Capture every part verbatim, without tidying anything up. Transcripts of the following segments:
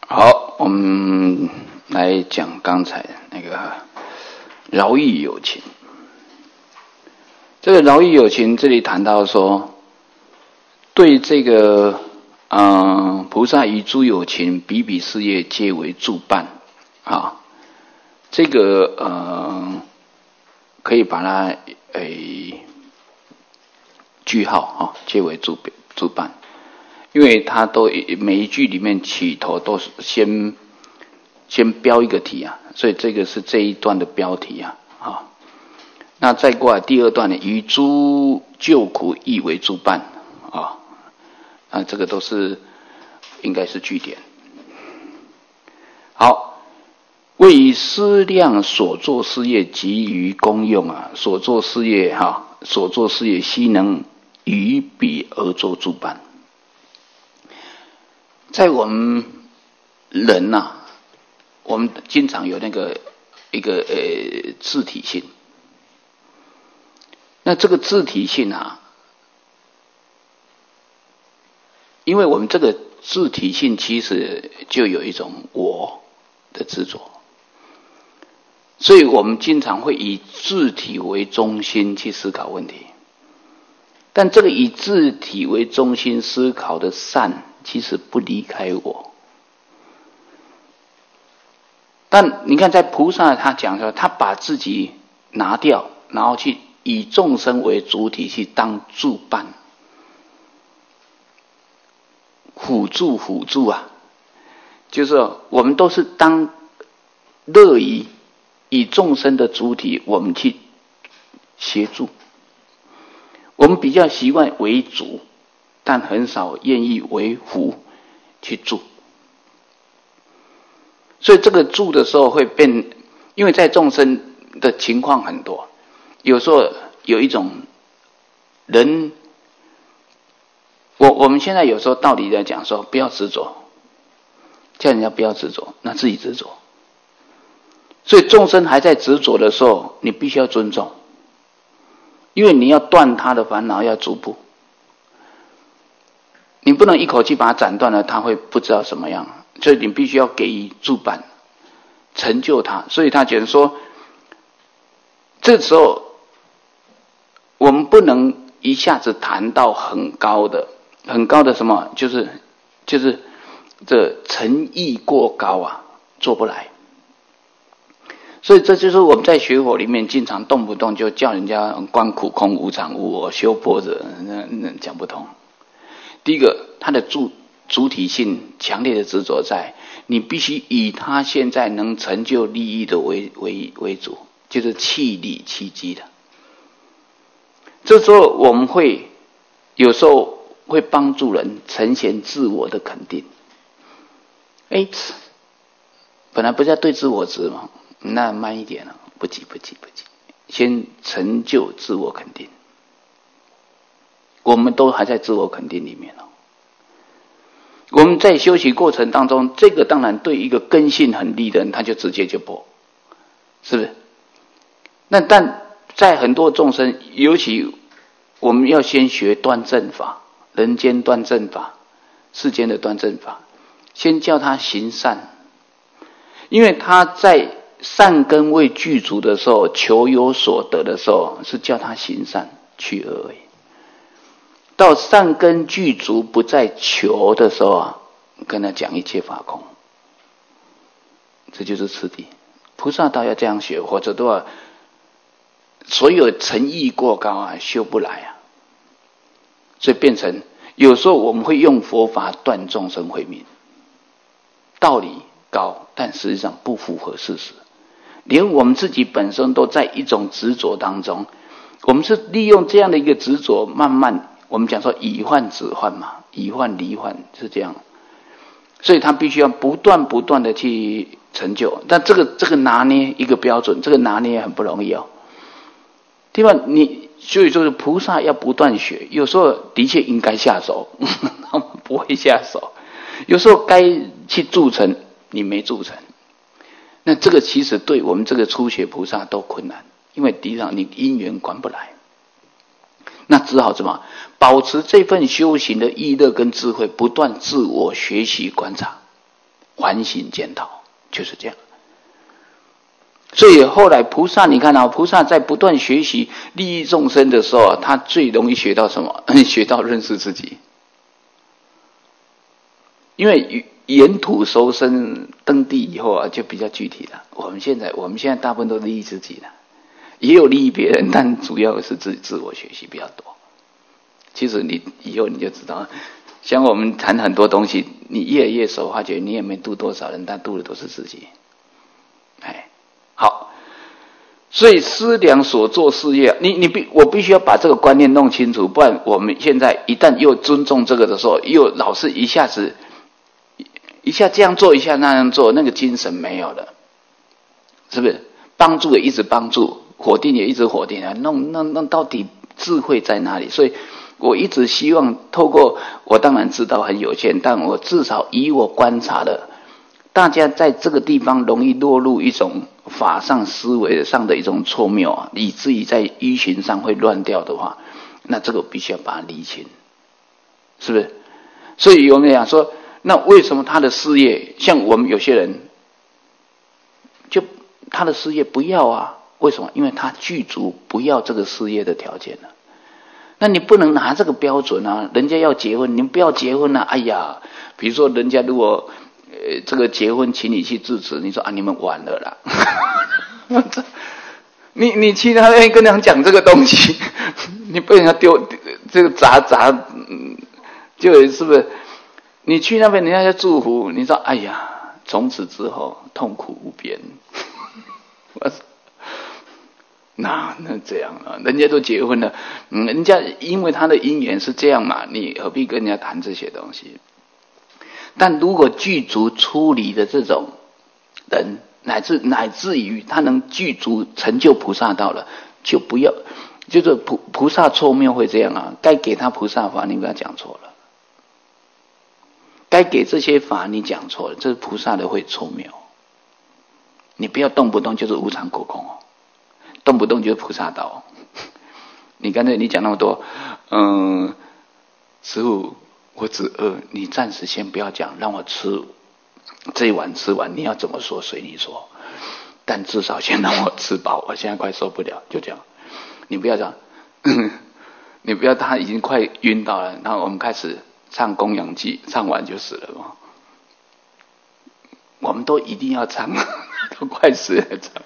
好，我们来讲刚才那个饶益有情。这个饶益有情，这里谈到说，对这个嗯菩萨与诸有情，比比事业皆为助伴啊。这个呃可以把它诶句号啊，皆为助助伴。因为它都每一句里面起头都是先先标一个题啊，所以这个是这一段的标题啊。啊，那再过来第二段呢，与诸救苦亦为助伴啊，啊这个都是应该是句点。好，为以思量所作事业及于功用啊，所作事业哈、啊，所作事业悉能与彼而作助伴。在我们人呐、啊，我们经常有那个一个呃自体性。那这个自体性啊，因为我们这个自体性其实就有一种我的执着，所以我们经常会以自体为中心去思考问题。但这个以自体为中心思考的善，其实不离开我。但你看在菩萨他讲说，他把自己拿掉，然后去以众生为主体去当助伴，辅助辅助啊，就是我们都是当乐于以众生的主体，我们去协助。我们比较习惯为主，但很少愿意为辅去助。所以这个助的时候会变，因为在众生的情况很多，有时候有一种人，我我们现在有时候道理在讲说不要执着，叫人家不要执着，那自己执着。所以众生还在执着的时候，你必须要尊重。因为你要断他的烦恼，要逐步，你不能一口气把它斩断了，他会不知道什么样，所以你必须要给予助伴，成就他。所以他觉得说，这时候我们不能一下子谈到很高的、很高的什么，就是就是这诚意过高啊，做不来。所以这就是我们在学佛里面经常动不动就叫人家观苦空无常无我修般若，那那讲不通。第一个，他的主主体性强烈的执着在，你必须以他现在能成就利益的为为为主，就是气力契机的。这时候我们会有时候会帮助人呈现自我的肯定。哎，本来不是要对自我执吗？那慢一点了，不急不急不急，先成就自我肯定。我们都还在自我肯定里面哦。我们在修习过程当中，这个当然对一个根性很利的人，他就直接就破，是不是？那但在很多众生，尤其我们要先学断正法，人间断正法，世间的断正法，先教他行善，因为他在善根未具足的时候，求有所得的时候，是叫他行善去恶而已。到善根具足不再求的时候啊，跟他讲一切法空，这就是次第。菩萨道要这样学，或者都要所有诚意过高啊，修不来啊。所以变成有时候我们会用佛法断众生慧命，道理高，但实际上不符合事实。连我们自己本身都在一种执着当中，我们是利用这样的一个执着，慢慢我们讲说以患止患嘛，以患离患是这样，所以他必须要不断不断的去成就。但这个这个拿捏一个标准，这个拿捏很不容易哦。对吧？你所以就是菩萨要不断学，有时候的确应该下手，他们不会下手；有时候该去铸成，你没铸成。那这个其实对我们这个初学菩萨都困难，因为第一你因缘管不来，那只好怎么保持这份修行的意乐跟智慧，不断自我学习观察， 反省检讨，就是这样。所以后来菩萨，你看啊，菩萨在不断学习利益众生的时候，他最容易学到什么？学到认识自己。因为沿途收身登地以后啊，就比较具体了。我们现在我们现在大部分都利益自己了，也有利益别人，但主要是自自我学习比较多。其实你以后你就知道，像我们谈很多东西，你越来越熟，发觉你也没度多少人，但度的都是自己。哎，好，所以思量所做事业，你你必我必须要把这个观念弄清楚，不然我们现在一旦又尊重这个的时候，又老是一下子一下这样做，一下那样做，那个精神没有了，是不是？帮助也一直帮助，否定也一直否定啊，弄弄弄到底智慧在哪里？所以我一直希望透过，我当然知道很有限，但我至少以我观察的，大家在这个地方容易落入一种法上思维上的一种错谬啊，以至于在依循上会乱掉的话，那这个必须要把它理清，是不是？所以有人讲说，那为什么他的事业，像我们有些人，就他的事业不要啊？为什么？因为他具足不要这个事业的条件了。那你不能拿这个标准啊！人家要结婚，你不要结婚啊！哎呀，比如说人家如果呃这个结婚，请你去致辞，你说啊你们晚了啦，你你去那边跟人讲这个东西，你被人家丢这个砸砸，就是不是？你去那边人家要祝福，你说哎呀，从此之后痛苦无边。那那这样了，人家都结婚了，嗯，人家因为他的姻缘是这样嘛，你何必跟人家谈这些东西？但如果具足出离的这种人，乃至乃至于他能具足成就菩萨道了，就不要，就是菩菩萨错谬会这样啊，该给他菩萨法，你不要讲错了；该给这些法，你讲错了，这是菩萨的会错谬。你不要动不动就是无常果空哦。动不动就是菩萨道，你干脆你讲那么多，嗯，师父，我只饿，你暂时先不要讲，让我吃这一碗吃完，你要怎么说随你说，但至少先让我吃饱，我现在快受不了，就这样。你不要讲，你不要他已经快晕倒了，然后我们开始唱供养偈，唱完就死了嘛。我们都一定要唱，都快死了唱。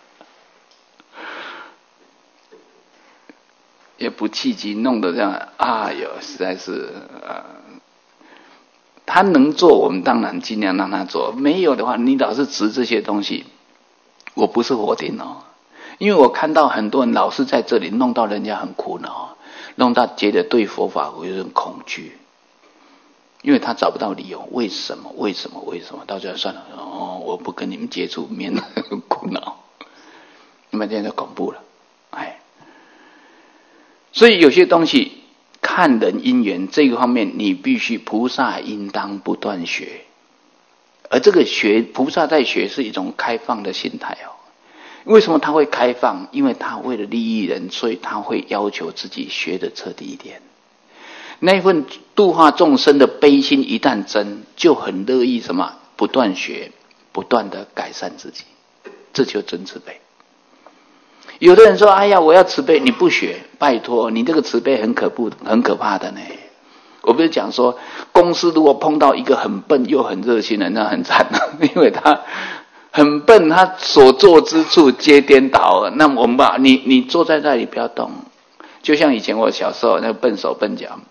也不契机，弄得这样，哎呦，实在是，呃，他能做，我们当然尽量让他做；没有的话，你老是执这些东西，我不是否定哦，因为我看到很多人老是在这里弄到人家很苦恼，弄到觉得对佛法有点恐惧，因为他找不到理由，为什么？为什么？为什么？到最后算了，哦，我不跟你们接触，免得很苦恼，你们现在恐怖了，哎。所以有些东西看人因缘这个方面，你必须菩萨应当不断学，而这个学菩萨在学是一种开放的心态哦。为什么他会开放？因为他为了利益人，所以他会要求自己学得彻底一点。那份度化众生的悲心一旦真，就很乐意什么不断学，不断的改善自己，这就真慈悲。有的人说：“哎呀，我要慈悲，你不学，拜托，你这个慈悲很可怖，很可怕的呢。”我不是讲说，公司如果碰到一个很笨又很热心的人，那很惨啊，因为他很笨，他所做之处皆颠倒。那我们把你你坐在那里不要动，就像以前我小时候那个笨手笨脚。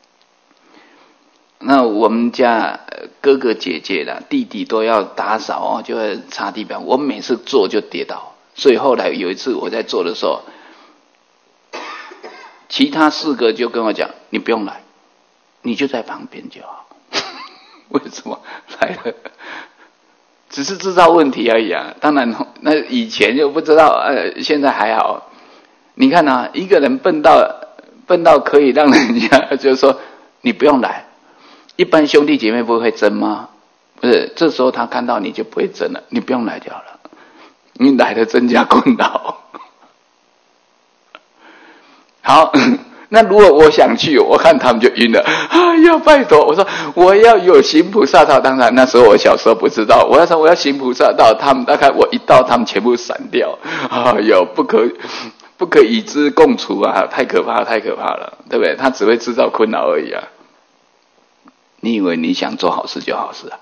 那我们家哥哥姐姐啦、弟弟都要打扫哦，就会擦地板，我每次做就跌倒。所以后来有一次我在做的时候，其他四个就跟我讲：“你不用来，你就在旁边就好。”为什么来了？只是制造问题而已啊！当然，那以前就不知道，呃，现在还好。你看啊，一个人笨到笨到可以让人家就是说你不用来，一般兄弟姐妹不会争吗？不是，这时候他看到你就不会争了，你不用来就好了。你来的增加困扰。好， 那如果我想去，我看他们就晕了。哎呀，拜托！我说我要有行菩萨道，当然那时候我小时候不知道，我要说我要行菩萨道，他们大概我一到，他们全部闪掉。哎呦，不可不可与之共处啊！太可怕，太可怕了，对不对？他只会制造困扰而已啊！你以为你想做好事就好事啊？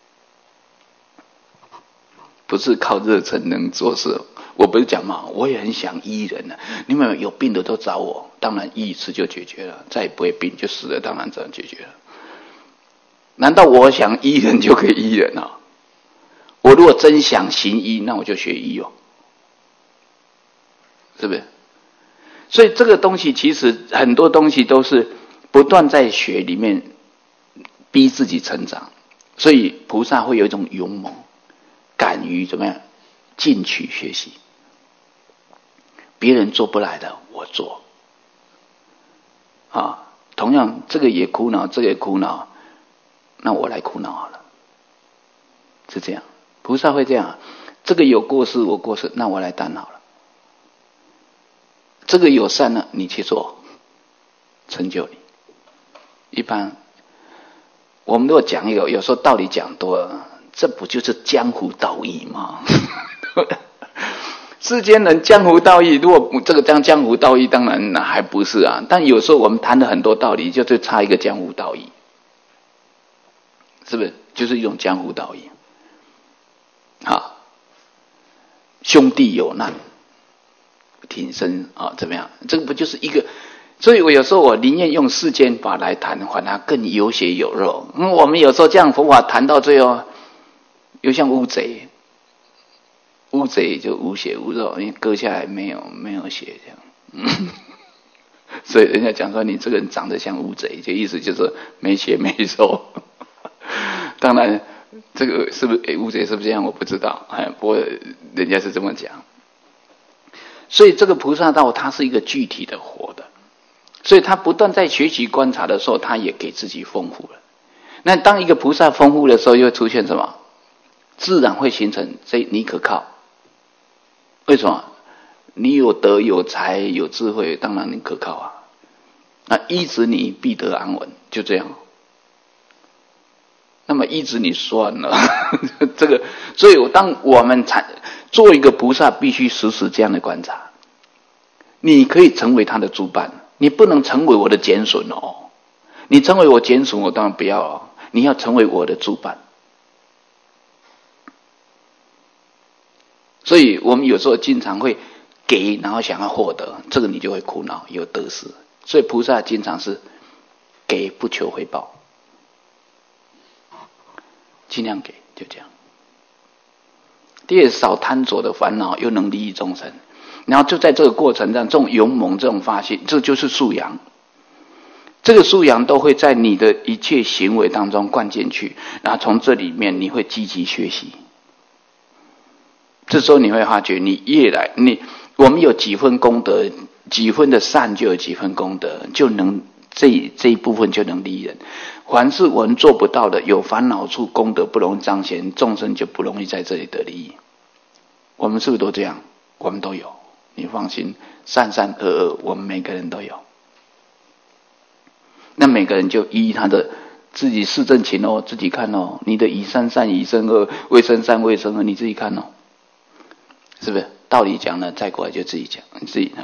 不是靠热忱能做事。我不是讲嘛，我也很想医人啊。你们有病的都找我，当然医一次就解决了，再也不会病就死了，当然这样解决了。难道我想医人就可以医人啊？我如果真想行医，那我就学医哦，是不是？所以这个东西其实很多东西都是不断在学里面逼自己成长，所以菩萨会有一种勇猛，敢于怎么样进取学习。别人做不来的，我做。啊，同样这个也苦恼，这个也苦恼，那我来苦恼好了，是这样。菩萨会这样，这个有过失我过失，那我来担好了。这个有善呢，你去做，成就你。一般我们如果讲一个，有时候道理讲多了，这不就是江湖道义吗？世间人江湖道义，如果这个讲江湖道义，当然还不是啊。但有时候我们谈了很多道理，就是差一个江湖道义，是不是？就是一种江湖道义。好，兄弟有难，挺身啊，怎么样？这个不就是一个？所以我有时候我宁愿用世间法来谈，还它更有血有肉。嗯，我们有时候这样佛法谈到最后，又像乌贼。乌贼就无血无肉，因为割下来没有没有血这样，嗯，所以人家讲说你这个人长得像乌贼，就意思就是没血没肉。当然，这个是不是乌贼是不是这样我不知道，哎，不过人家是这么讲。所以这个菩萨道它是一个具体的活的，所以他不断在学习观察的时候，他也给自己丰富了。那当一个菩萨丰富的时候，又出现什么？自然会形成这你可靠。为什么？你有德有才有智慧，当然你可靠啊。那依止你必得安稳，就这样。那么依止你算了，这个，所以当我们做一个菩萨，必须时时这样的观察。你可以成为他的助伴，你不能成为我的减损哦。你成为我减损，我当然不要哦。你要成为我的助伴。所以我们有时候经常会给，然后想要获得，这个你就会苦恼，有得失。所以菩萨经常是给不求回报，尽量给，就这样。第二，少贪着的烦恼，又能利益众生。然后就在这个过程上，这种勇猛，这种发心，这就是素养。这个素养都会在你的一切行为当中灌进去，然后从这里面你会积极学习。这时候你会发觉，你越来你我们有几分功德，几分的善就有几分功德，就能这这一部分就能利人。凡是我们做不到的，有烦恼处，功德不容易彰显，众生就不容易在这里得利益。我们是不是都这样？我们都有，你放心，善善恶恶，我们每个人都有。那每个人就依他的自己视正勤哦，自己看哦，你的以善善，以身恶，为身善，为身恶，你自己看哦。是不是道理讲了，再过来就自己讲，自己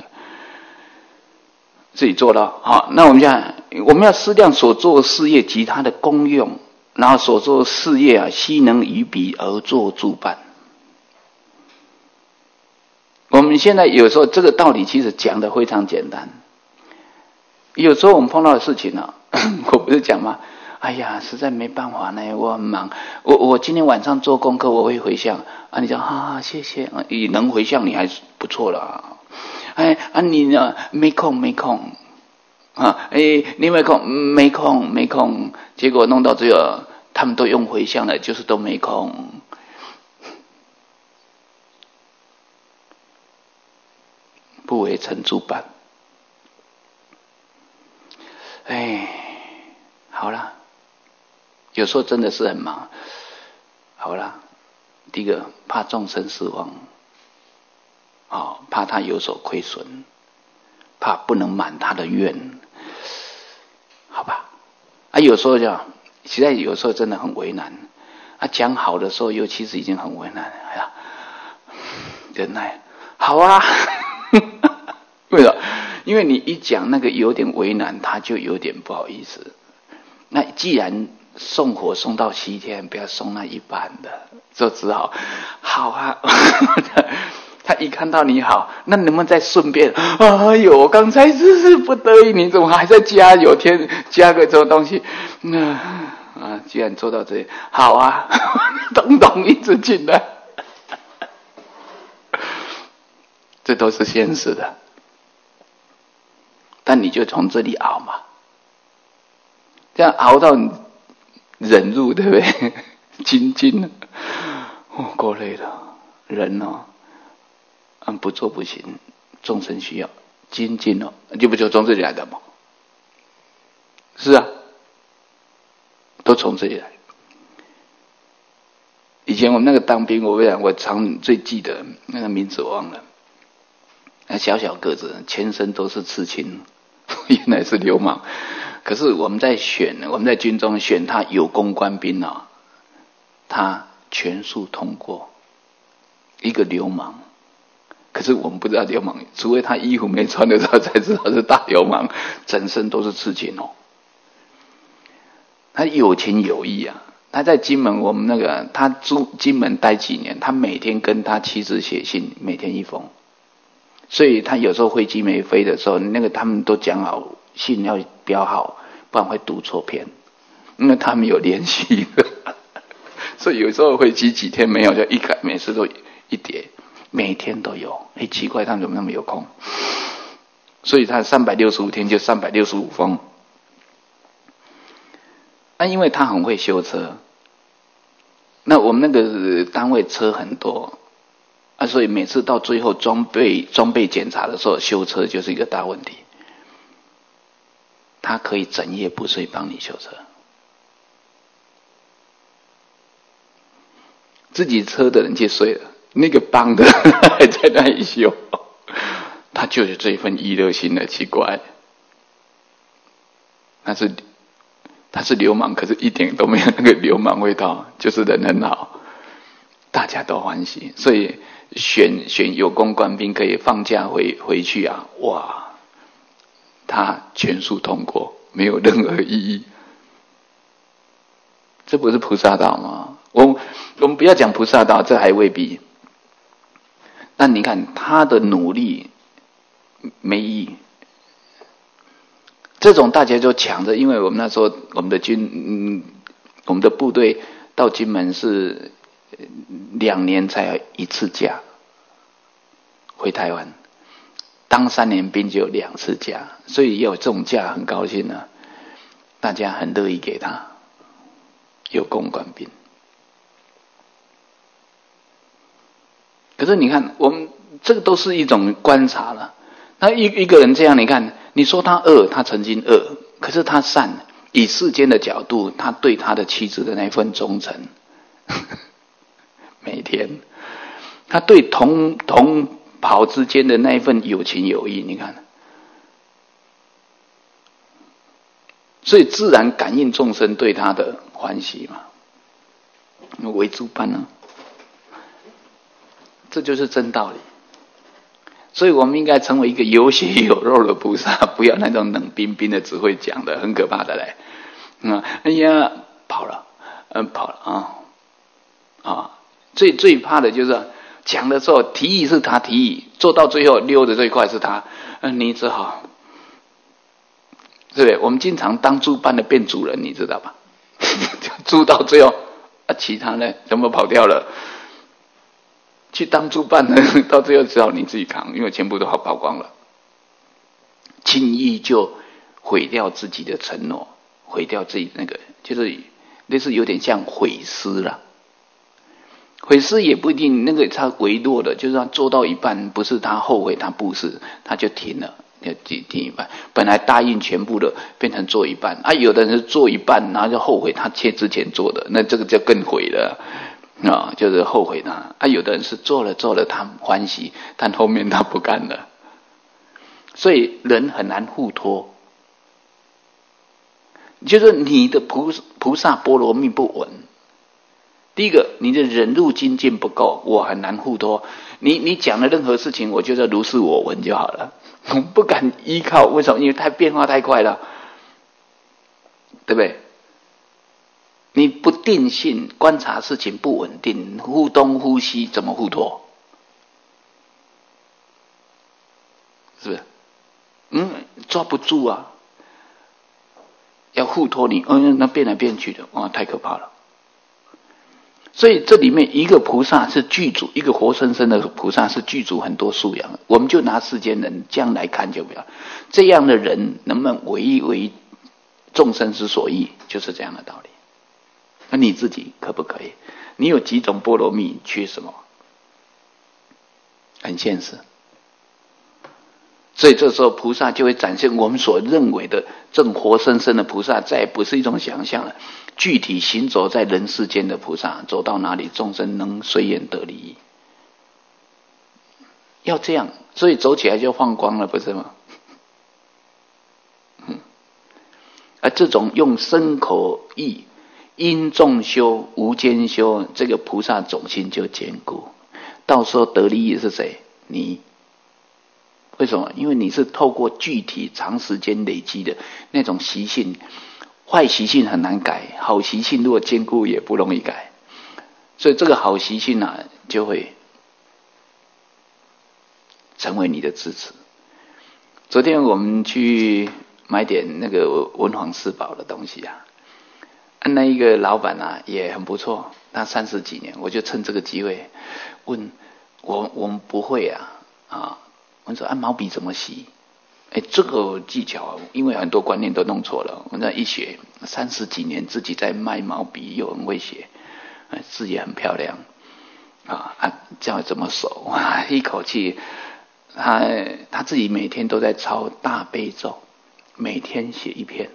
自己做到好。那我们讲，我们要思量所做事业及它的功用，然后所做事业啊，悉能与彼而作助伴。我们现在有时候这个道理其实讲的非常简单，有时候我们碰到的事情啊，我不是讲吗？哎呀，实在没办法呢，我很忙。我我今天晚上做功课，我会回向啊。你讲啊，谢谢啊，你能回向你还是不错了。哎啊，你呢没空没空啊，哎你没空没空没空，结果弄到这个他们都用回向了，就是都没空。不为成助伴。哎，好了。有时候真的是很忙，好啦，第一个怕众生失望，哦，怕他有所亏损， 怕不能满他的愿，好吧？啊，有时候就实在有时候真的很为难。啊，讲好的时候又其实已经很为难，哎呀，忍耐，好啊。为什么？因为你一讲那个有点为难，他就有点不好意思。那既然送火送到西天，不要送那一半的，就只好好啊。他一看到你好，那能不能再顺便？哎呦，我刚才是是不得已，你怎么还在加有添加个这种东西？那啊，既然做到这里，好啊，东东一直进来，这都是现实的。但你就从这里熬嘛，这样熬到你忍入，对不对？精进，哦，够累了，人哦。嗯，不做不行，众生需要精进哦，就不就从这里来的吗？是啊，都从这里来。以前我们那个当兵，我讲我常最记得那个名字我忘了，那小小个子，全身都是刺青，原来是流氓。可是我们在选，我们在军中选他有功官兵啊、哦，他全数通过，一个流氓。可是我们不知道流氓，除非他衣服没穿的时候才知道是大流氓，整身都是刺青哦。他有情有义啊，他在金门，我们那个他住金门待几年，他每天跟他妻子写信，每天一封，所以他有时候飞机没飞的时候，那个他们都讲好信要标好，不然会读错篇，因为他们有联系的，所以有时候飞机几天没有，就一改，每次都一叠。每天都有，哎，奇怪，他们怎么那么有空？所以他三百六十五天就三百六十五封。那、啊、因为他很会修车，那我们那个单位车很多啊，所以每次到最后装备装备检查的时候，修车就是一个大问题。他可以整夜不睡帮你修车，自己车的人去睡了。那个帮的还在那里修，他就有这一份娱乐心的，奇怪。他是他是流氓，可是一点都没有那个流氓味道，就是人很好，大家都欢喜。所以选选有功官兵可以放假回回去啊，哇，他全数通过，没有任何异议。这不是菩萨道吗？我我们不要讲菩萨道，这还未必。但你看他的努力没意义，这种大家就抢着，因为我们那时候我们的军，嗯，我们的部队到金门是两年才一次假，回台湾当三年兵就有两次假，所以有这种假很高兴啊，大家很乐意给他有功官兵。可是你看，我们这个都是一种观察了。那一一个人这样，你看，你说他恶，他曾经恶，可是他善，以世间的角度，他对他的妻子的那份忠诚，每天，他对同同袍之间的那一份有情有义，你看，所以自然感应众生对他的欢喜嘛，为诸般呢。这就是真道理，所以我们应该成为一个有血有肉的菩萨，不要那种冷冰冰的只会讲的，很可怕的嘞。嗯，哎呀，跑了，嗯，跑了啊啊！最最怕的就是讲的时候提议是他提议，做到最后溜的最快是他，嗯，你只好，对不对？我们经常当猪班的变主人，你知道吧？猪到最后啊，其他呢全部跑掉了。去当猪办呢，到最后只好你自己扛，因为全部都好跑光了。轻易就毁掉自己的承诺，毁掉自己那个，就是类似有点像毁尸啦。毁尸也不一定，那个他微弱的，就是他做到一半，不是他后悔他布施，他就停了，就停停一半。本来答应全部的，变成做一半啊。有的人是做一半，然后就后悔他切之前做的，那这个就更毁了。啊、哦，就是后悔他啊！有的人是做了做了，他欢喜，但后面他不干了所以人很难互托。就是你的菩菩萨波罗蜜不稳。第一个，你的忍辱精进不够，我很难互托。你你讲的任何事情，我觉得如是我闻就好了，我不敢依靠。为什么？因为太变化太快了，对不对？你不定性，观察事情不稳定，忽东忽西，怎么互托？是不是？嗯，抓不住啊！要互托你，嗯，那变来变去的，哇，太可怕了。所以这里面一个菩萨是具足，一个活生生的菩萨是具足很多素养。我们就拿世间人这样来看就不要，这样的人能不能唯一为众生之所欲，就是这样的道理。那你自己可不可以？你有几种波罗蜜，缺什么？很现实。所以这时候菩萨就会展现我们所认为的这种活生生的菩萨，再也不是一种想象了。具体行走在人世间的菩萨，走到哪里众生能随缘得利益。要这样，所以走起来就放光了，不是吗？嗯，而这种用身口意因众修无间修，这个菩萨种性就坚固。到时候得利益是谁？你。为什么？因为你是透过具体长时间累积的那种习性，坏习性很难改，好习性如果坚固也不容易改，所以这个好习性啊，就会成为你的支持。昨天我们去买点那个文房四宝的东西啊，那一个老板啊也很不错，他三十几年，我就趁这个机会问我，我们不会啊啊。我说按毛笔怎么洗？哎，这个技巧，因为很多观念都弄错了。我那一学三十几年，自己在卖毛笔，又很会写，字也很漂亮啊啊！叫怎么熟？哇，一口气，他他自己每天都在抄大悲咒，每天写一篇。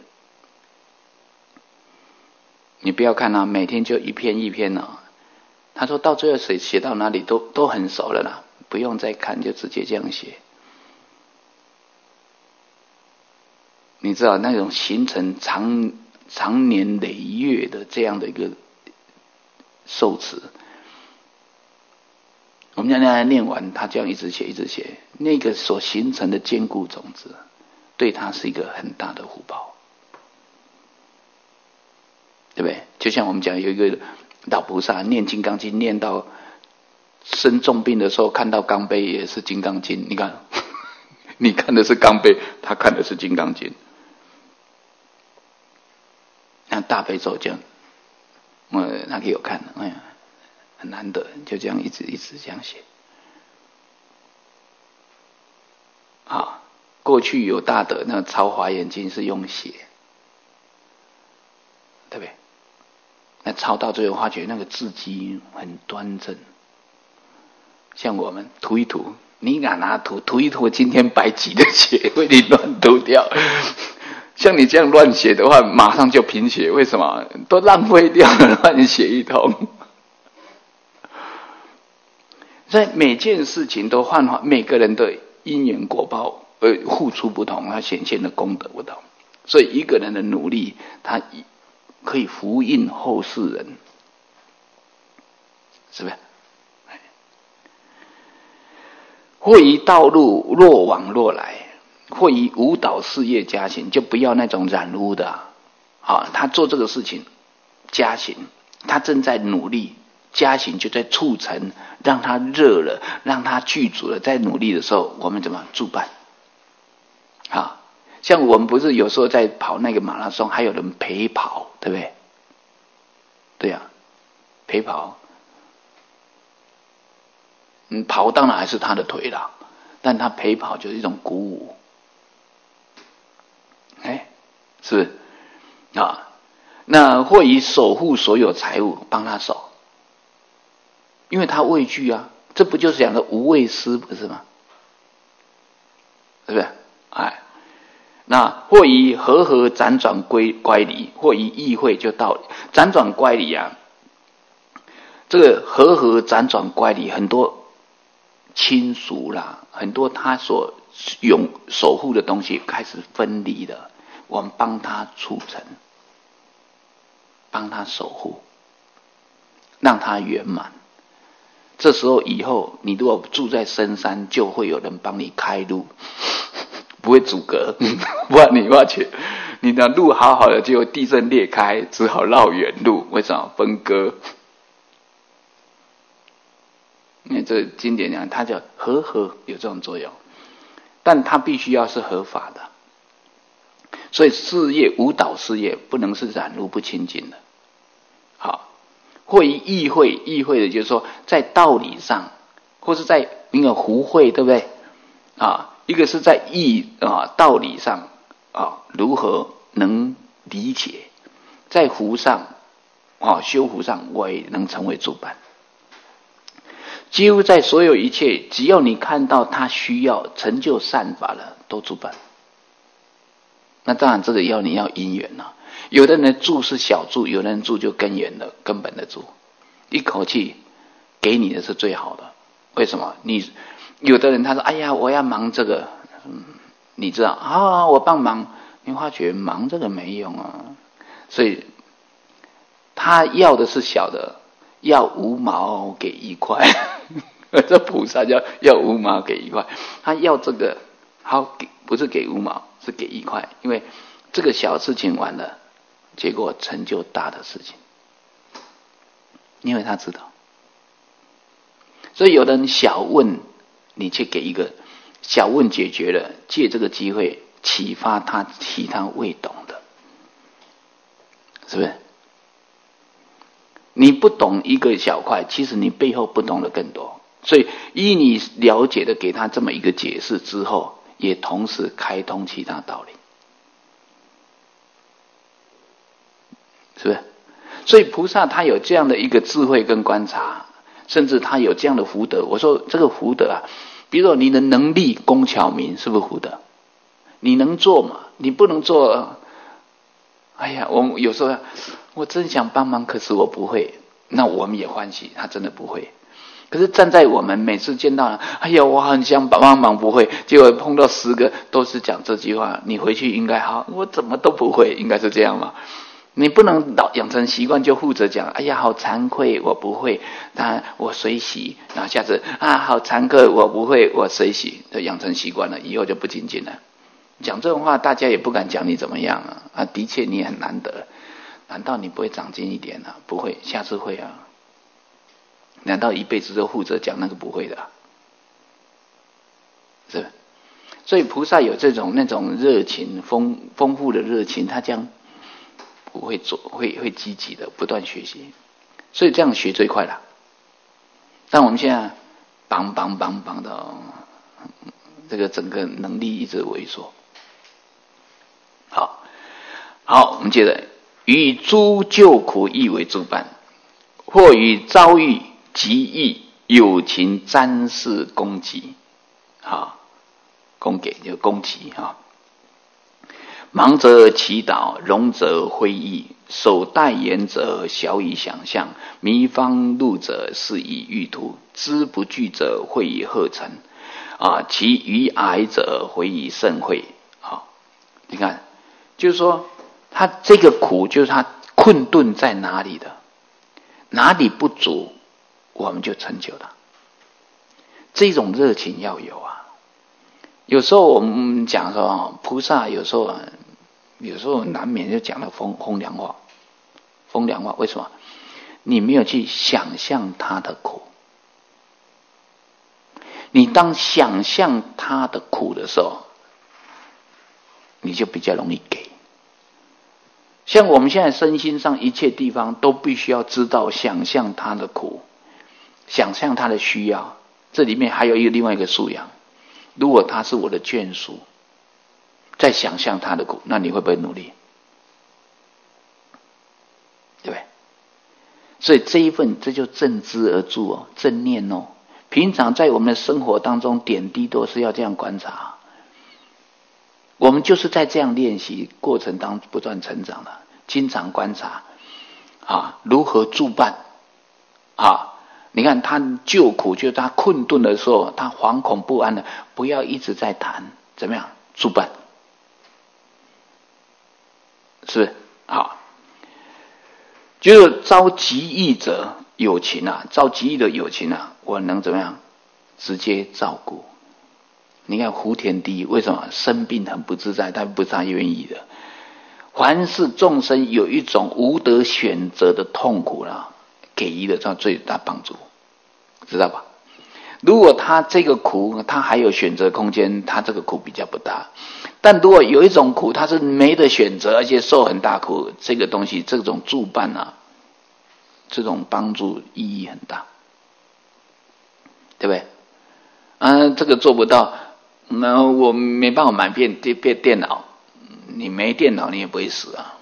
你不要看啊，每天就一篇一篇啊。他说到最后写写到哪里都都很熟了啦。不用再看，就直接这样写。你知道那种形成长长年累月的这样的一个受持，我们让他念完，他这样一直写一直写，那个所形成的坚固种子，对他是一个很大的福报，对不对？就像我们讲有一个老菩萨念金刚经，念到生重病的时候，看到钢杯也是金刚经。你看，你看的是钢杯，他看的是金刚经。那大悲咒这样，呃，他给我看，哎呀，很难得，就这样一直一直这样写。啊，过去有大德那抄华严经是用写，对不对？那抄到最后发觉那个字迹很端正。像我们涂一涂，你敢拿涂涂一涂，今天白几的血被你乱涂掉。像你这样乱写的话，马上就贫血。为什么？都浪费掉了，乱写一通。所以每件事情都幻化，每个人的因缘果报，呃，付出不同，他显现的功德不同。所以一个人的努力，他可以福荫后世人，是不是？或以道路若往若来，或以舞蹈事业加行，就不要那种染污的啊。好，他做这个事情加行，他正在努力，加行就在促成，让他热了，让他具足了，在努力的时候，我们怎么助伴？啊，像我们不是有时候在跑那个马拉松，还有人陪跑，对不对？对呀、啊，陪跑。嗯，跑当然还是他的腿啦，但他陪跑就是一种鼓舞，哎，是不是啊？那或以守护所有财物，帮他守，因为他畏惧啊，这不就是讲的无畏施，不是吗？是不是？哎，那或以和合辗转归乖离，或以意会就道理，辗转乖离啊，这个和合辗转乖离很多。亲属啦，很多他所永守护的东西开始分离了，我们帮他促成，帮他守护，让他圆满。这时候以后你如果住在深山，就会有人帮你开路，不会阻隔，不然你要去你的路好好的，结果地震裂开，只好绕远路。为什么？分割。因为这个经典讲，它叫和合，有这种作用，但它必须要是合法的。所以事业舞蹈事业不能是染污不清净的。好，会议会议会的就是说，在道理上，或是在那个胡会，对不对？啊，一个是在义啊道理上啊如何能理解，在胡上啊修胡上，我也能成为主办。几乎在所有一切，只要你看到他需要成就善法了，都主办。那当然，这个要你要因缘了。有的人住是小住，有的人住就根源的根本的住，一口气给你的是最好的。为什么？你有的人他说：“哎呀，我要忙这个。”嗯，你知道啊，我帮忙，你发觉忙这个没用啊。所以他要的是小的。要五毛给一块，这菩萨叫要五毛给一块，他要这个好给，不是给五毛，是给一块，因为这个小事情完了，结果成就大的事情，因为他知道。所以有的人小问，你去给一个小问解决了，借这个机会启发他其他未懂的，是不是？你不懂一个小块，其实你背后不懂的更多。所以依你了解的给他这么一个解释之后，也同时开通其他道理，是不是？所以菩萨他有这样的一个智慧跟观察，甚至他有这样的福德。我说这个福德啊，比如说你的能力工巧明，是不是福德？你能做嘛？你不能做，哎呀，我有时候我真想帮忙，可是我不会，那我们也欢喜，他真的不会。可是站在我们每次见到了，哎呀，我很想帮忙不会，结果碰到十个都是讲这句话，你回去应该好，我怎么都不会，应该是这样嘛。你不能养成习惯就负责讲，哎呀，好惭愧，我不会，那我随喜，然后下次啊，好惭愧，我不会，我随喜，就养成习惯了，以后就不精进了。讲这种话，大家也不敢讲你怎么样啊！啊，的确你很难得，难道你不会长进一点啊？不会，下次会啊。难道一辈子都负责讲那个不会的、啊？是不是？所以菩萨有这种那种热情丰丰富的热情，他将不会做，会会积极的不断学习，所以这样学最快了。但我们现在绑绑绑绑的，这个整个能力一直萎缩。好，好，我们接着，与诸救苦亦为诸伴，或与遭遇极易有情瞻视攻击，好，供给就攻击哈。忙则祈祷，容则会意，手代言者小以想象，迷方路者是以欲图，知不具者会以贺成，啊，其余癌者会以甚会。好，你看。就是说他这个苦就是他困顿在哪里的，哪里不足我们就成就它，这种热情要有啊。有时候我们讲说菩萨有时候有时候难免就讲了风风凉话，风凉话为什么？你没有去想象他的苦，你当想象他的苦的时候，你就比较容易给。像我们现在身心上一切地方都必须要知道想象他的苦，想象他的需要，这里面还有一个另外一个素养，如果他是我的眷属，在想象他的苦，那你会不会努力？对不对？所以这一份这就正知而住哦，正念哦。平常在我们的生活当中点滴都是要这样观察，我们就是在这样练习过程当中不断成长的，经常观察啊，如何助伴啊， 你看他救苦，就是他困顿的时候，他惶恐不安的，不要一直在谈怎么样助伴，是不是？好，就是遭极易者有情啊，遭极易的有情啊，我能怎么样直接照顾？你看胡田地为什么生病很不自在？他不是他愿意的。凡是众生有一种无得选择的痛苦啦，给予的这最大帮助，知道吧？如果他这个苦他还有选择空间，他这个苦比较不大。但如果有一种苦他是没得选择，而且受很大苦，这个东西这种助伴啊，这种帮助意义很大，对不对？啊，这个做不到，那我没办法买电电电脑，你没电脑你也不会死啊，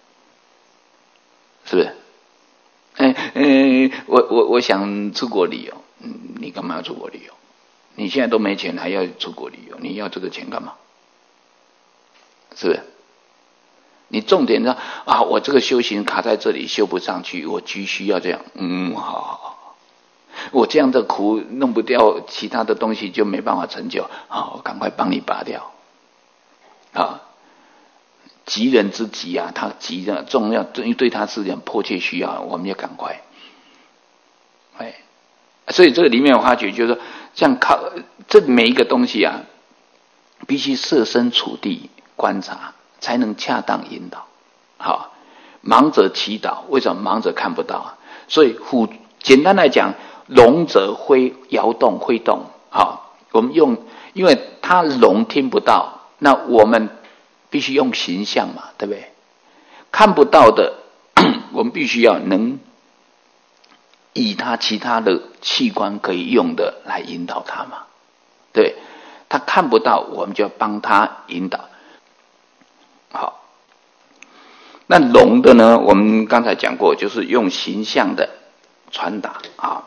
是不是？哎哎，我我我想出国旅游，你干嘛要出国旅游？你现在都没钱还要出国旅游，你要这个钱干嘛？是不是？你重点呢啊，我这个修行卡在这里修不上去，我急需要这样，嗯，好好好，我这样的苦弄不掉，其他的东西就没办法成就，好，我赶快帮你拔掉，啊。急人之急啊，他急的重要，对对他是很迫切需要，我们要赶快。哎，所以这个里面我发觉就是说，这样靠这每一个东西啊，必须设身处地观察，才能恰当引导。好，盲者祈祷，为什么盲者看不到？所以虎简单来讲，聋者挥摇动挥动。好，我们用，因为他聋听不到，那我们必须用形象嘛，对不对？看不到的，我们必须要能以他其他的器官可以用的来引导他嘛，对，他看不到，我们就要帮他引导。好，那聋的呢？我们刚才讲过，就是用形象的传达啊。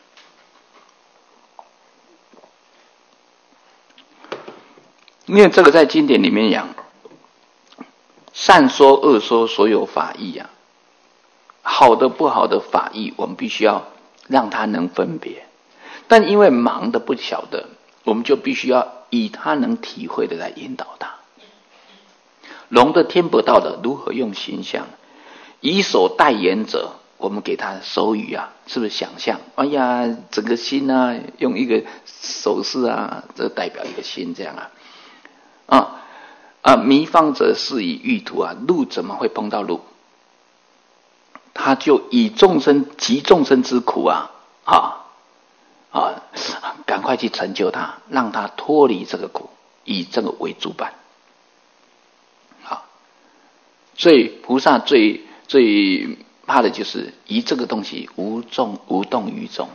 因为这个在经典里面讲，善说恶说所有法义啊，好的不好的法义，我们必须要让他能分别。但因为盲的不晓得，我们就必须要以他能体会的来引导他。聋的听不到的，如何用形象？以手代言者，我们给他手语啊，是不是想象？哎呀，整个心啊，用一个手势啊，这代表一个心，这样啊，啊啊！迷方者是以欲途啊，路怎么会碰到路？他就以众生及众生之苦啊，啊啊，赶快去成就他，让他脱离这个苦，以这个为主板。好，所以菩萨最最怕的就是以这个东西无众无动于众。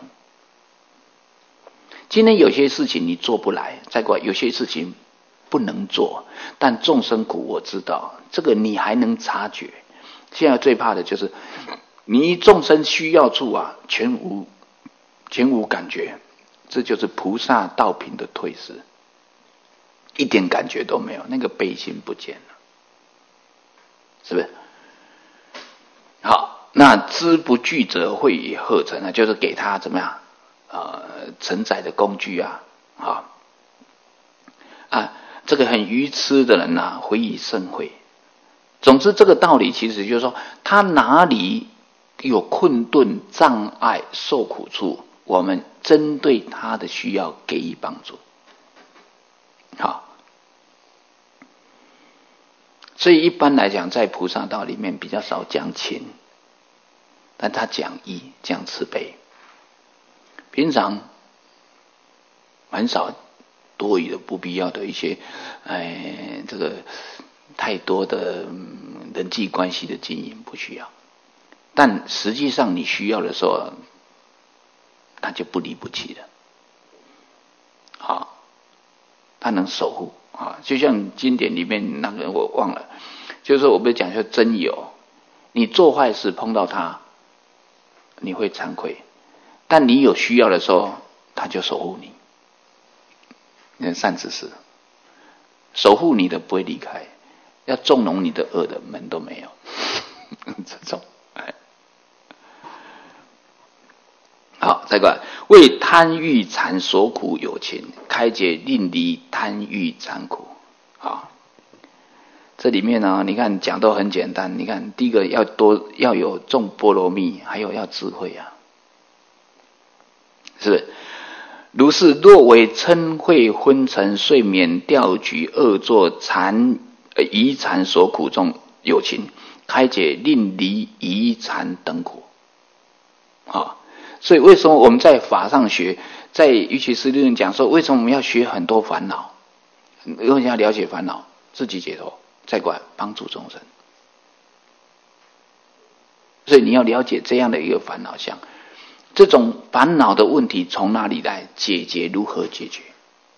今天有些事情你做不来，再过来有些事情不能做，但众生苦我知道，这个你还能察觉。现在最怕的就是你众生需要处啊，全无全无感觉，这就是菩萨道品的退失，一点感觉都没有，那个悲心不见了，是不是？好，那知不具者会以贺成啊，就是给他怎么样呃承载的工具啊，啊啊，这个很愚痴的人啊，回以甚会。总之，这个道理其实就是说，他哪里有困顿、障碍、受苦处，我们针对他的需要给予帮助。好，所以一般来讲，在菩萨道里面比较少讲情，但他讲义、讲慈悲。平常很少多余的、不必要的一些，哎，这个太多的人际关系的经营不需要。但实际上你需要的时候，他就不离不弃了。好，他能守护啊，就像经典里面那个我忘了，就是说我们讲说真有，你做坏事碰到他，你会惭愧，但你有需要的时候，他就守护你。那善知识守护你的不会离开，要纵容你的恶的门都没有。这种，哎，好。 好，再过来，为贪欲缠所苦有情，开解令离贪欲缠苦。好，这里面呢，你看讲都很简单。你看，第一个要多要有种波罗蜜，还有要智慧啊，是不是？如是，若为嗔恚昏沉睡眠钓局恶作缠疑缠所苦中有情，开解令离疑缠等苦。啊，所以为什么我们在法上学，在瑜伽师理论讲说，为什么我们要学很多烦恼？因为要了解烦恼，自己解脱，再过来帮助众生。所以你要了解这样的一个烦恼相，这种烦恼的问题从哪里来？解决如何解决？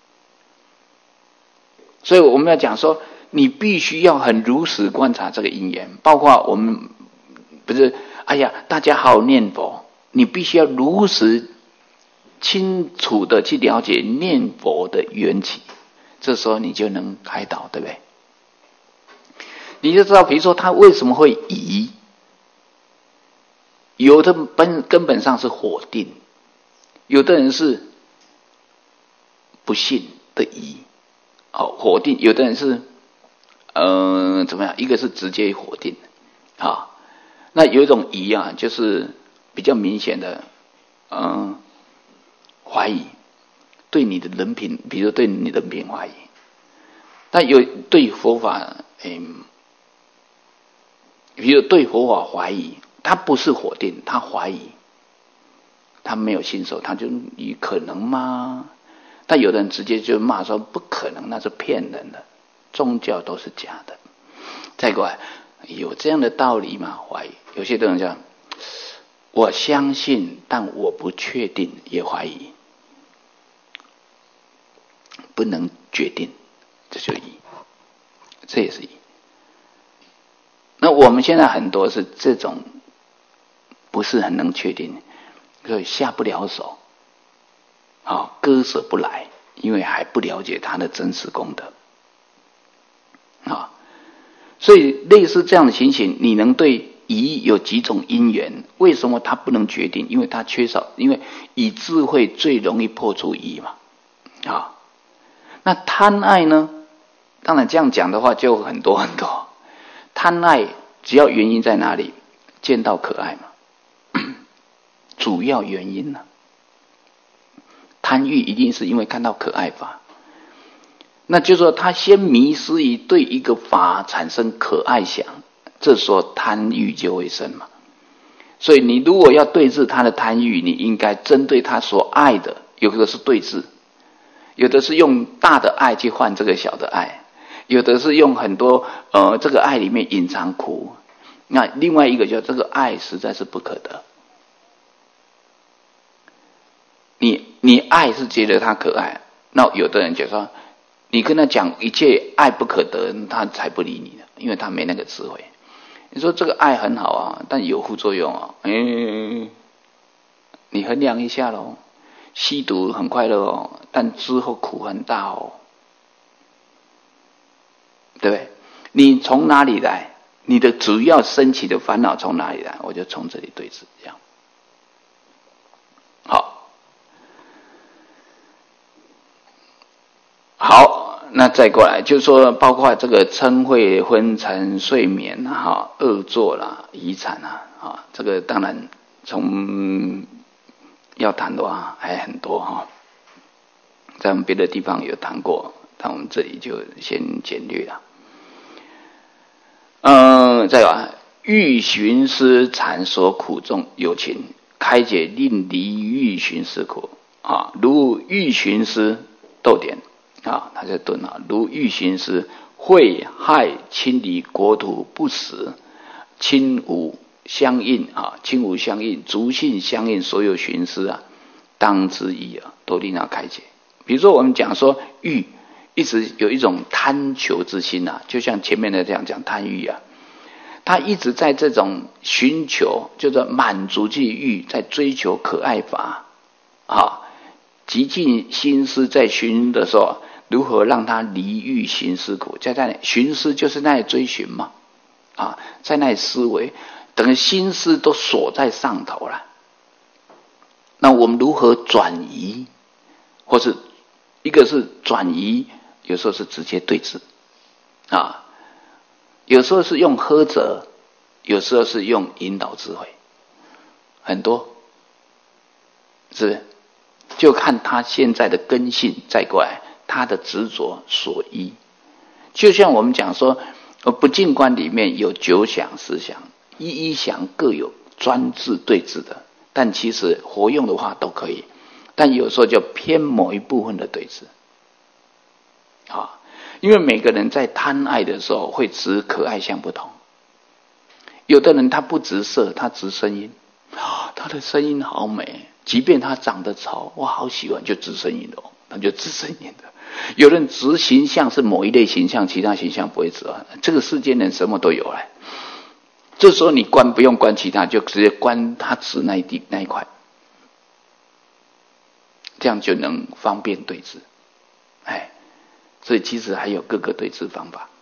所以我们要讲说，你必须要很如实观察这个因缘，包括我们不是，哎呀，大家好好念佛，你必须要如实清楚的去了解念佛的缘起，这时候你就能开导，对不对？你就知道，比如说他为什么会疑，有的本根本上是否定，有的人是不信的疑，哦，否定；有的人是呃怎么样？一个是直接否定，啊、哦，那有一种疑啊，就是比较明显的，嗯、呃，怀疑，对你的人品，比如对你人品怀疑。但有对佛法，嗯，比如对佛法怀疑，他不是否定，他怀疑，他没有信受，他就你可能吗？但有的人直接就骂说不可能，那是骗人的，宗教都是假的。再过来，有这样的道理吗？怀疑。有些人讲，我相信，但我不确定，也怀疑，不能决定，这就疑，这也是疑。那我们现在很多是这种，不是很能确定，所以下不了手，啊，割舍不来，因为还不了解他的真实功德，啊，所以类似这样的情形，你能对疑有几种因缘？为什么他不能决定？因为他缺少，因为以智慧最容易破除疑嘛，啊，那贪爱呢？当然这样讲的话就很多很多。贪爱只要原因在哪里？见到可爱嘛，主要原因呢、啊？贪欲一定是因为看到可爱法，那就是说他先迷失于对一个法产生可爱想，这时候贪欲就会生嘛。所以你如果要对治他的贪欲，你应该针对他所爱的，有的是对治，有的是用大的爱去换这个小的爱，有的是用很多呃这个爱里面隐藏苦，那另外一个叫这个爱实在是不可得。你你爱是觉得他可爱，那有的人就说，你跟他讲一切爱不可得，他才不理你的，因为他没那个智慧。你说这个爱很好啊，但有副作用啊，嗯，你衡量一下咯，吸毒很快乐哦，但之后苦很大哦，对不对？你从哪里来？你的主要升起的烦恼从哪里来？我就从这里对治，这样。好。好，那再过来就是说，包括这个嗔恚昏沉睡眠哈、恶作啦、遗产啊，啊，这个当然从要谈的话还很多哈，在我们别的地方有谈过，但我们这里就先简略了。嗯，再有欲寻思缠所苦中有情，开解令离欲寻思苦啊，如欲寻思逗点。啊，他在顿啊，如欲寻思，会害亲离国土不死，亲无相应啊，亲无相应，足性相应，所有寻思啊，当之意啊，都令他开解。比如说我们讲说欲，一直有一种贪求之心啊，就像前面的这样讲贪欲啊，他一直在这种寻求，就是满足这欲，在追求可爱法啊，极尽心思在寻的时候。如何让他离欲寻思苦？在那里寻思就是那里追寻嘛，啊，在那里思维，等于心思都锁在上头了。那我们如何转移，或是一个是转移，有时候是直接对峙啊，有时候是用呵责，有时候是用引导智慧，很多，是不是？就看他现在的根性再过来，他的执着所依。就像我们讲说，不净观里面有九想十想，一一想各有专制对峙的，但其实活用的话都可以，但有时候就偏某一部分的对峙啊，因为每个人在贪爱的时候会执可爱相不同，有的人他不执色，他执声音，他的声音好美，即便他长得丑，我好喜欢，就执声音的，那就执声音的。有人执形象是某一类形象，其他形象不会执啊。这个世间人什么都有来，这时候你观不用观其他，就直接观他执那一地那一块，这样就能方便对治。哎，所以其实还有各个对治方法。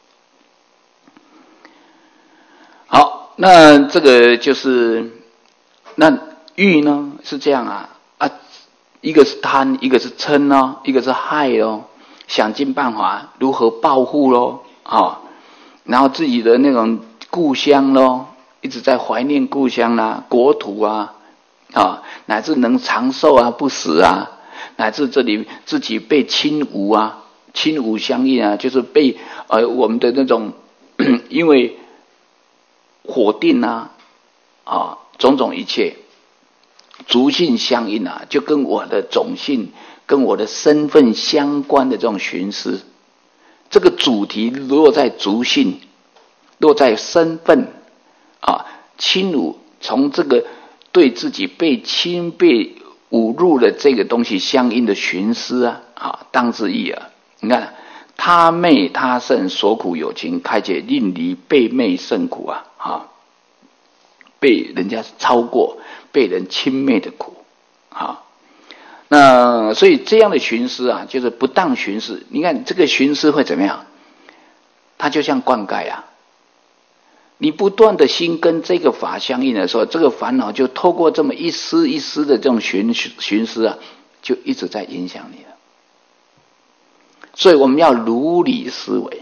好，那这个就是那欲呢是这样啊啊，一个是贪，一个是嗔哦，一个是害哦。想尽办法如何报复咯，啊，然后自己的那种故乡咯，一直在怀念故乡啦、国土啊，啊，乃至能长寿啊、不死啊，乃至这里自己被亲吾啊、亲吾相应啊，就是被呃我们的那种因为火定啊啊种种一切族性相应啊，就跟我的种性。跟我的身份相关的这种寻思，这个主题落在族性，落在身份啊，侵辱，从这个对自己被侵被侮辱的这个东西相应的寻思啊，啊，当之意耳。你看，他昧他胜所苦有情，开解令离被昧甚苦啊，啊，被人家超过，被人轻蔑的苦啊。那所以这样的寻思啊，就是不当寻思。你看这个寻思会怎么样？它就像灌溉啊，你不断的心跟这个法相应的时候，这个烦恼就透过这么一丝一丝的这种寻寻思啊，就一直在影响你了。所以我们要如理思维。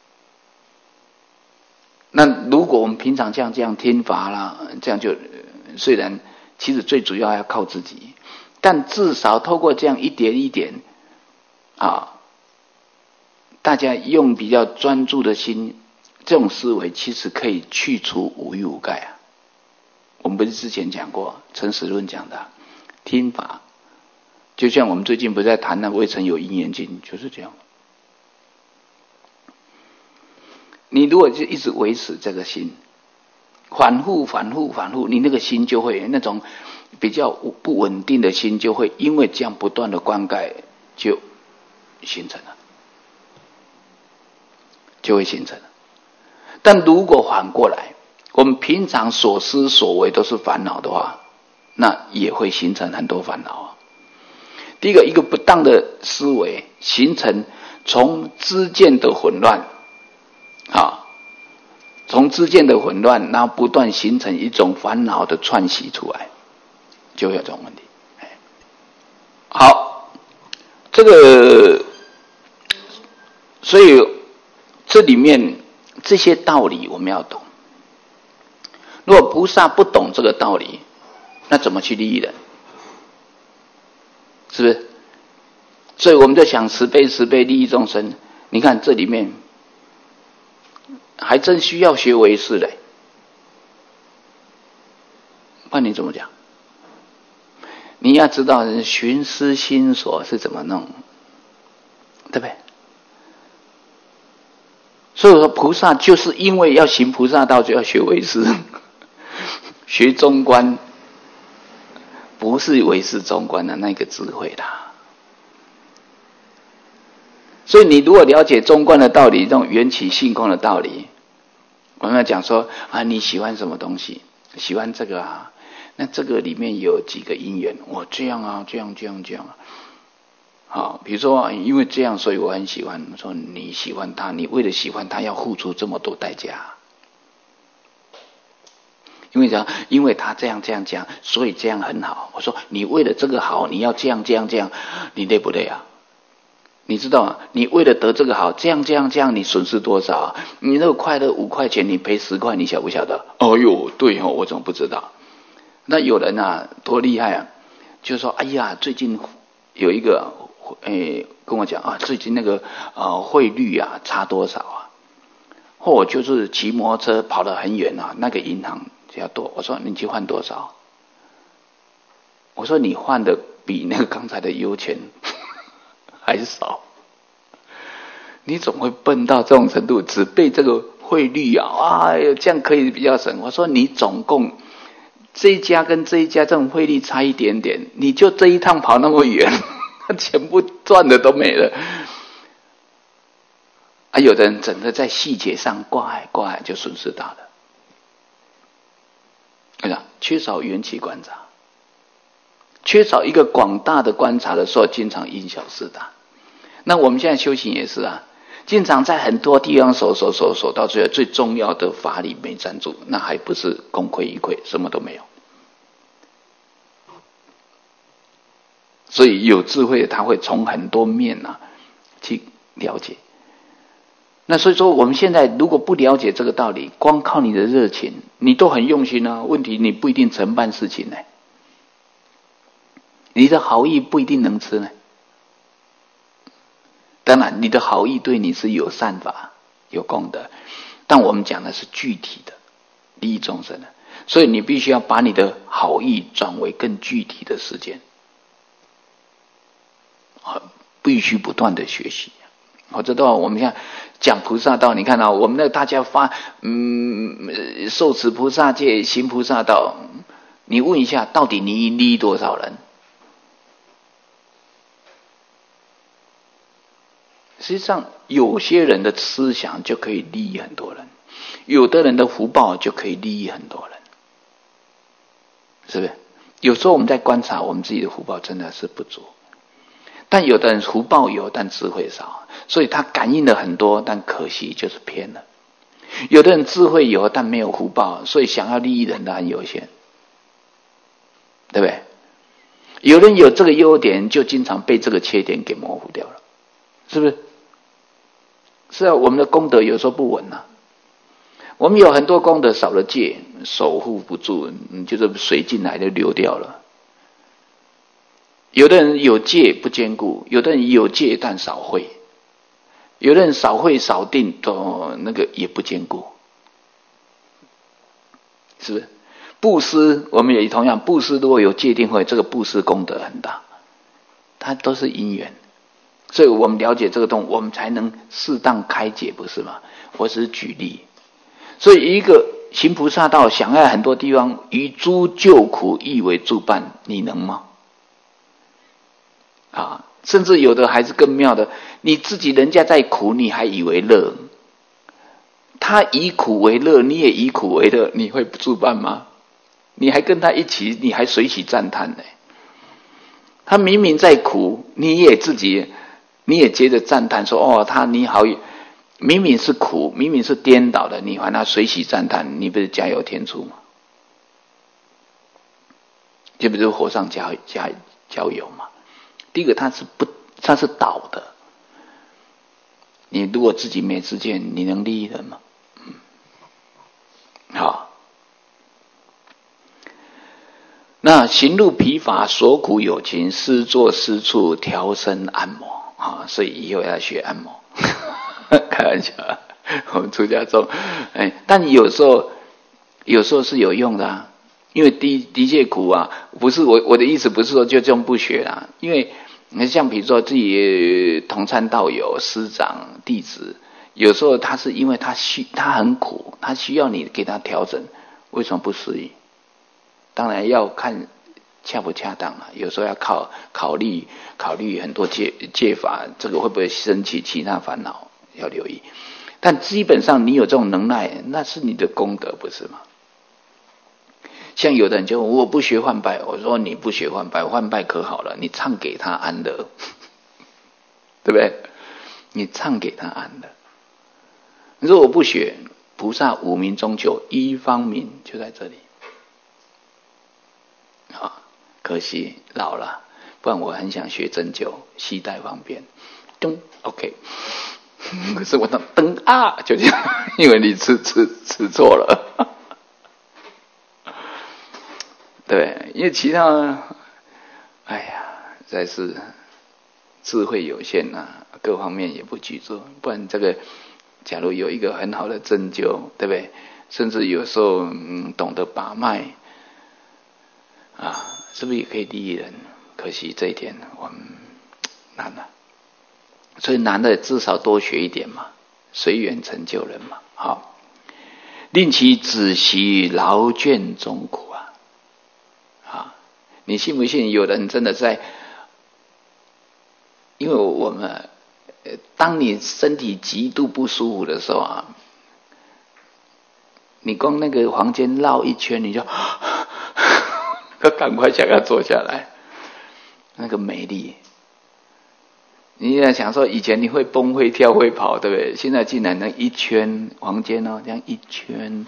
那如果我们平常像这样听法啦，这样就虽然其实最主要要靠自己。但至少透过这样一点一点啊，大家用比较专注的心，这种思维其实可以去除无欲无盖啊。我们不是之前讲过陈实论讲的听法，就像我们最近不是在谈那个未曾有因缘经，就是这样。你如果就一直维持这个心，反复反复反复，你那个心就会那种比较不稳定的心，就会因为这样不断的灌溉就形成了，就会形成了。但如果反过来，我们平常所思所为都是烦恼的话，那也会形成很多烦恼啊。第一个，一个不当的思维形成从知见的混乱啊，从知见的混乱，然后不断形成一种烦恼的串习出来，就会有这种问题。好，这个，所以这里面这些道理我们要懂。如果菩萨不懂这个道理，那怎么去利益人？是不是？所以我们就想慈悲慈悲利益众生。你看这里面还真需要学唯识嘞。那你怎么讲？你要知道寻思心所是怎么弄，对不对？所以说菩萨就是因为要行菩萨道，就要学唯识，学中观，不是唯识中观的那个智慧啦。所以你如果了解中观的道理，这种缘起性空的道理，我们要讲说啊，你喜欢什么东西？喜欢这个啊，那这个里面有几个因缘？我这样啊，这样这样这样啊。好，比如说因为这样，所以我很喜欢。说你喜欢他，你为了喜欢他要付出这么多代价。 因为讲，因为他这样这样这样，所以这样很好。我说你为了这个好，你要这样这样这样，你累不累啊？你知道吗？你为了得这个好，这样这样这样，你损失多少啊？你那个快乐五块钱，你赔十块，你晓不晓得？哦哟，对哦，我怎么不知道？那有人啊，多厉害啊！就说哎呀，最近有一个诶跟我讲啊，最近那个呃汇率啊差多少啊？或就是骑摩托车跑得很远啊，那个银行比较多。我说你去换多少？我说你换的比那个刚才的油钱还少。你怎么会笨到这种程度，只背这个汇率啊？啊，这样可以比较省。我说你总共这一家跟这一家这种汇率差一点点，你就这一趟跑那么远，全部赚的都没了。啊，有的人整个在细节上挂碍挂碍，就损失大了。对吧？缺少缘起观察，缺少一个广大的观察的时候，经常因小失大。那我们现在修行也是啊，经常在很多地方守守守守，到最后最重要的法理没站住，那还不是功亏一篑，什么都没有。所以有智慧的他会从很多面啊去了解。那所以说我们现在如果不了解这个道理，光靠你的热情，你都很用心啊，问题你不一定承办事情呢，你的好意不一定能吃呢。当然你的好意对你是有善法有功德，但我们讲的是具体的利益众生的，所以你必须要把你的好意转为更具体的实践，必须不断的学习。我知道我们现在讲菩萨道，你看啊，我们那大家发嗯受持菩萨戒，行菩萨道，你问一下，到底你利益多少人？实际上，有些人的思想就可以利益很多人，有的人的福报就可以利益很多人，是不是？有时候我们在观察我们自己的福报真的是不足，但有的人福报有，但智慧少，所以他感应了很多，但可惜就是偏了。有的人智慧有，但没有福报，所以想要利益人的很有限，对不对？有人有这个优点，就经常被这个缺点给模糊掉了，是不是？是啊，我们的功德有时候不稳啊。我们有很多功德，少了戒，守护不住，就是水进来就流掉了。有的人有戒不坚固，有的人有戒但少慧，有的人少慧少定，都那个也不坚固，是不是？布施我们也同样，布施如果有戒定慧，这个布施功德很大，它都是因缘。所以我们了解这个东西，我们才能适当开解，不是吗？我只是举例。所以一个行菩萨道，想要很多地方于诸救苦亦为助伴，你能吗？啊，甚至有的还是更妙的，你自己人家在苦，你还以为乐，他以苦为乐，你也以苦为乐，你会不助伴吗？你还跟他一起，你还随喜赞叹呢。他明明在苦，你也自己。你也接着赞叹说：“哦，他你好，明明是苦，明明是颠倒的，你还他随喜赞叹，你不是加油添醋吗？这不是火上加加浇油吗？第一个，他是不，他是倒的。你如果自己没知见，你能利益人吗？嗯，好。那行路疲乏，所苦有情，施作施处，调身按摩。”啊，所以以后要学按摩，开玩笑，我们出家众，哎，但有时候，有时候是有用的啊，因为的的确苦啊，不是我我的意思不是说就这样不学啦，因为你像比如说自己同参道友、师长、弟子，有时候他是因为他需他很苦，他需要你给他调整，为什么不适应？当然要看。恰不恰当啊？有时候要考考虑考虑很多戒戒法，这个会不会升起其他烦恼？要留意。但基本上你有这种能耐，那是你的功德，不是吗？像有的人就我不学换拜，我说你不学换拜，换拜可好了，你唱给他安乐，对不对？你唱给他安乐。你说我不学，菩萨五明中求一方明就在这里。 啊，可惜老了，不然我很想学针灸，携带方便。咚 ，OK。可是我的灯啊，就这样，因为你吃吃吃错了。对，因为其他，哎呀，再是智慧有限啊，各方面也不具足，不然这个，假如有一个很好的针灸，对不对？甚至有时候嗯懂得把脉，啊，是不是也可以利益人？可惜这一点我们难了。所以难的至少多学一点嘛，随缘成就人嘛。好，令其止息劳倦中苦啊！啊，你信不信？有人真的在，因为我们，当你身体极度不舒服的时候啊，你光那个房间绕一圈，你就赶快想要坐下来，那个美丽。你在想说，以前你会蹦会跳会跑，对不对？现在竟然能一圈房间哦，这样一圈。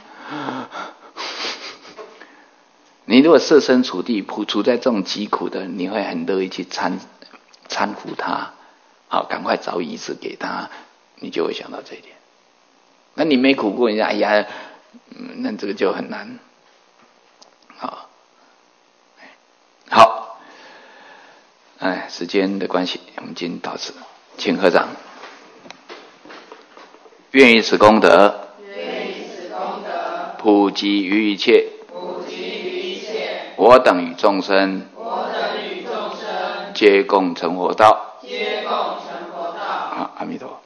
你如果设身处地处在这种疾苦的，你会很乐意去搀搀扶他，好，赶快找椅子给他，你就会想到这一点。那你没苦过，你说哎呀，嗯，那这个就很难。好，好。哎，时间的关系，我们今天到此，请合掌。愿以此功德， 愿以此功德， 普及于一切， 普及于一切， 我等与众生， 我等与众生， 皆共成佛道。 皆共成佛道。 好，阿弥陀佛。